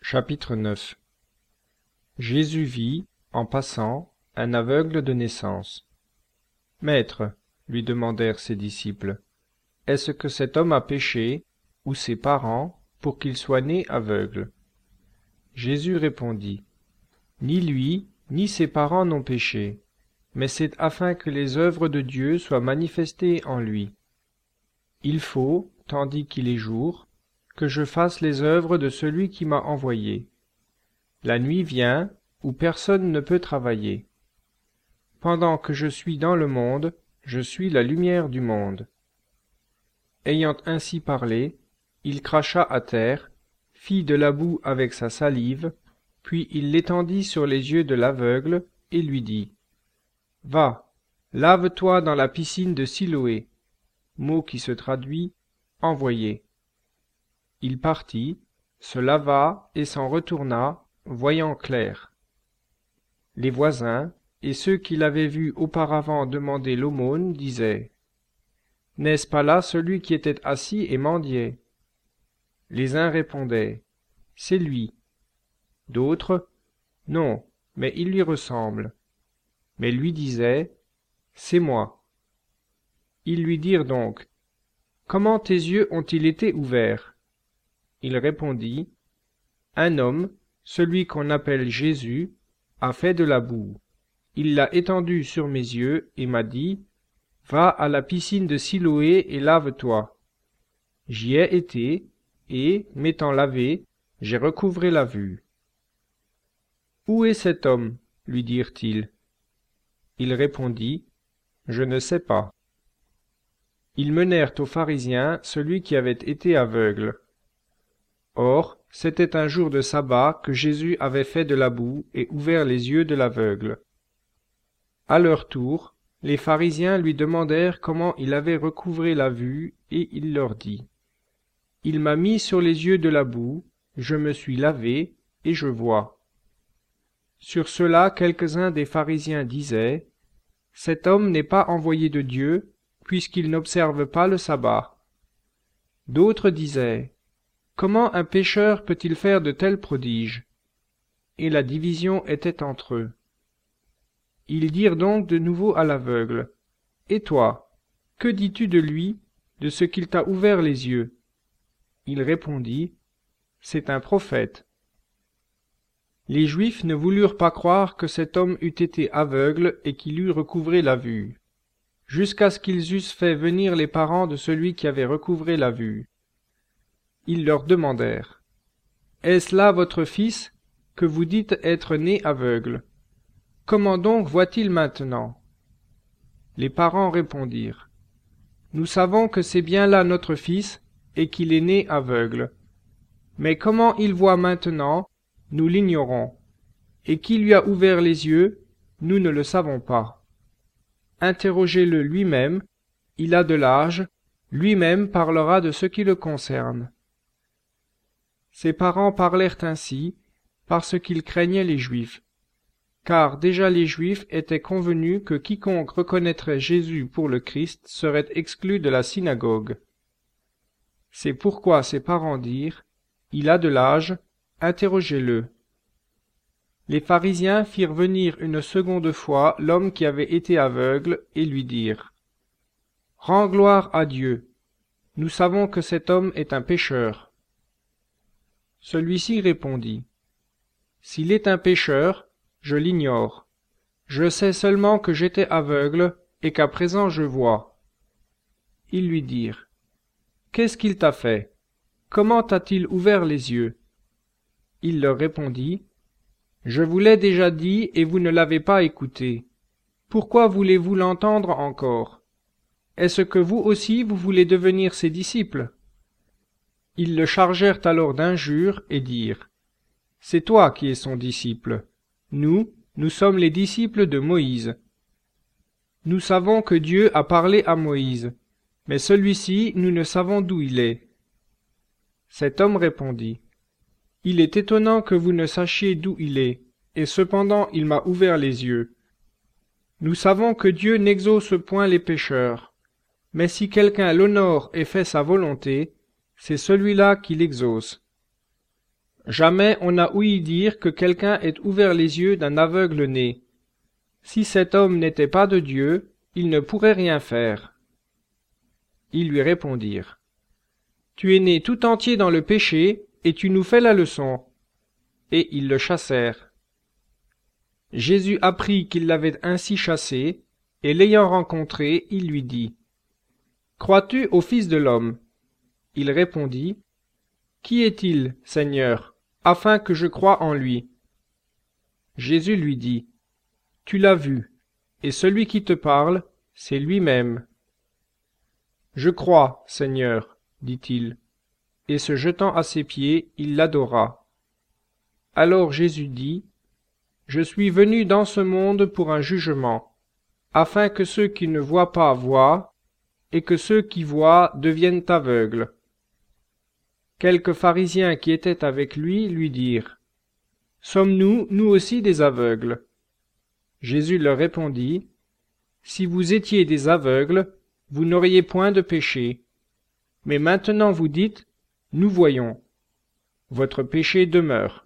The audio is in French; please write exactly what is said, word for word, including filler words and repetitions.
Chapitre neuf. Jésus vit, en passant, un aveugle de naissance. « Maître, lui demandèrent ses disciples, est-ce que cet homme a péché, ou ses parents, pour qu'il soit né aveugle ?» Jésus répondit, « Ni lui, ni ses parents n'ont péché, mais c'est afin que les œuvres de Dieu soient manifestées en lui. Il faut, tandis qu'il est jour, que je fasse les œuvres de celui qui m'a envoyé. La nuit vient, où personne ne peut travailler. Pendant que je suis dans le monde, je suis la lumière du monde. » Ayant ainsi parlé, il cracha à terre, fit de la boue avec sa salive, puis il l'étendit sur les yeux de l'aveugle, et lui dit, « Va, lave-toi dans la piscine de Siloé », mot qui se traduit « envoyé ». Il partit, se lava et s'en retourna, voyant clair. Les voisins, et ceux qui l'avaient vu auparavant demander l'aumône, disaient, « N'est-ce pas là celui qui était assis et mendiait ?» Les uns répondaient, « C'est lui. » D'autres, « Non, mais il lui ressemble. » Mais lui disaient, « C'est moi. » Ils lui dirent donc, « Comment tes yeux ont-ils été ouverts ?» Il répondit, « Un homme, celui qu'on appelle Jésus, a fait de la boue. Il l'a étendue sur mes yeux et m'a dit, « Va à la piscine de Siloé et lave-toi. » J'y ai été, et, m'étant lavé, j'ai recouvré la vue. « Où est cet homme ?» lui dirent-ils. Il répondit, « Je ne sais pas. » Ils menèrent aux pharisiens celui qui avait été aveugle. Or, c'était un jour de sabbat que Jésus avait fait de la boue et ouvert les yeux de l'aveugle. À leur tour, les pharisiens lui demandèrent comment il avait recouvré la vue, et il leur dit, « Il m'a mis sur les yeux de la boue, je me suis lavé, et je vois. » Sur cela quelques-uns des pharisiens disaient, « Cet homme n'est pas envoyé de Dieu, puisqu'il n'observe pas le sabbat. » D'autres disaient, « Comment un pécheur peut-il faire de tels prodiges ?» Et la division était entre eux. Ils dirent donc de nouveau à l'aveugle, « Et toi, que dis-tu de lui, de ce qu'il t'a ouvert les yeux ?» Il répondit, « C'est un prophète. » Les Juifs ne voulurent pas croire que cet homme eût été aveugle et qu'il eût recouvré la vue, jusqu'à ce qu'ils eussent fait venir les parents de celui qui avait recouvré la vue. Ils leur demandèrent, « Est-ce là votre fils, que vous dites être né aveugle? Comment donc voit-il maintenant ?» Les parents répondirent, « Nous savons que c'est bien là notre fils, et qu'il est né aveugle. Mais comment il voit maintenant, nous l'ignorons, et qui lui a ouvert les yeux, nous ne le savons pas. Interrogez-le lui-même, il a de l'âge, lui-même parlera de ce qui le concerne. » Ses parents parlèrent ainsi, parce qu'ils craignaient les Juifs, car déjà les Juifs étaient convenus que quiconque reconnaîtrait Jésus pour le Christ serait exclu de la synagogue. C'est pourquoi ses parents dirent, « Il a de l'âge, interrogez-le. » Les pharisiens firent venir une seconde fois l'homme qui avait été aveugle, et lui dirent, « Rends gloire à Dieu. Nous savons que cet homme est un pécheur. » Celui-ci répondit, « S'il est un pécheur, je l'ignore. Je sais seulement que j'étais aveugle et qu'à présent je vois. » Ils lui dirent, « Qu'est-ce qu'il t'a fait? Comment t'a-t-il ouvert les yeux ?» Il leur répondit, « Je vous l'ai déjà dit et vous ne l'avez pas écouté. Pourquoi voulez-vous l'entendre encore? Est-ce que vous aussi vous voulez devenir ses disciples? » Ils le chargèrent alors d'injures et dirent, « C'est toi qui es son disciple. Nous, nous sommes les disciples de Moïse. Nous savons que Dieu a parlé à Moïse, mais celui-ci, nous ne savons d'où il est. » Cet homme répondit, « Il est étonnant que vous ne sachiez d'où il est, et cependant il m'a ouvert les yeux. Nous savons que Dieu n'exauce point les pécheurs, mais si quelqu'un l'honore et fait sa volonté, c'est celui-là qui l'exauce. Jamais on n'a ouï dire que quelqu'un ait ouvert les yeux d'un aveugle né. Si cet homme n'était pas de Dieu, il ne pourrait rien faire. Ils lui répondirent: Tu es né tout entier dans le péché, et tu nous fais la leçon. Et ils le chassèrent. Jésus apprit qu'ils l'avaient ainsi chassé, et l'ayant rencontré, il lui dit: Crois-tu au Fils de l'homme? Il répondit: Qui est-il, Seigneur, afin que je croie en lui? Jésus lui dit: Tu l'as vu, et celui qui te parle, c'est lui-même. Je crois, Seigneur, dit-il, et se jetant à ses pieds, il l'adora. Alors Jésus dit: Je suis venu dans ce monde pour un jugement, afin que ceux qui ne voient pas voient, et que ceux qui voient deviennent aveugles. Quelques pharisiens qui étaient avec lui lui dirent: Sommes-nous, nous aussi, des aveugles? Jésus leur répondit: Si vous étiez des aveugles, vous n'auriez point de péché. Mais maintenant vous dites: Nous voyons. Votre péché demeure.